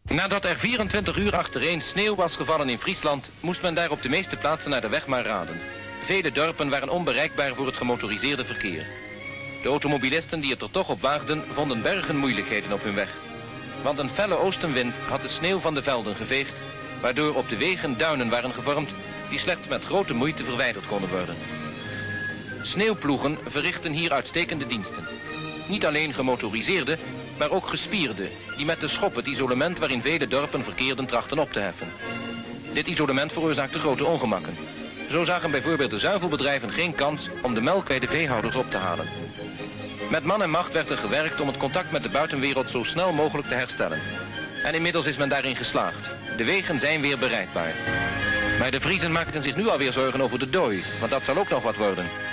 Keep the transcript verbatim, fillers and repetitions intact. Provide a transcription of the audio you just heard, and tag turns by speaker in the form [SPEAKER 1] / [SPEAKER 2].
[SPEAKER 1] Nadat er vierentwintig uur achtereen sneeuw was gevallen in Friesland, moest men daar op de meeste plaatsen naar de weg maar raden. Vele dorpen waren onbereikbaar voor het gemotoriseerde verkeer. De automobilisten die het er toch op waagden, vonden bergen moeilijkheden op hun weg. Want een felle oostenwind had de sneeuw van de velden geveegd, waardoor op de wegen duinen waren gevormd die slechts met grote moeite verwijderd konden worden. Sneeuwploegen verrichten hier uitstekende diensten. Niet alleen gemotoriseerde, maar ook gespierde, die met de schop het isolement waarin vele dorpen verkeerden trachten op te heffen. Dit isolement veroorzaakte grote ongemakken. Zo zagen bijvoorbeeld de zuivelbedrijven geen kans om de melk bij de veehouders op te halen. Met man en macht werd er gewerkt om het contact met de buitenwereld zo snel mogelijk te herstellen. En inmiddels is men daarin geslaagd. De wegen zijn weer bereikbaar. Maar de Friezen maakten zich nu alweer zorgen over de dooi, want dat zal ook nog wat worden.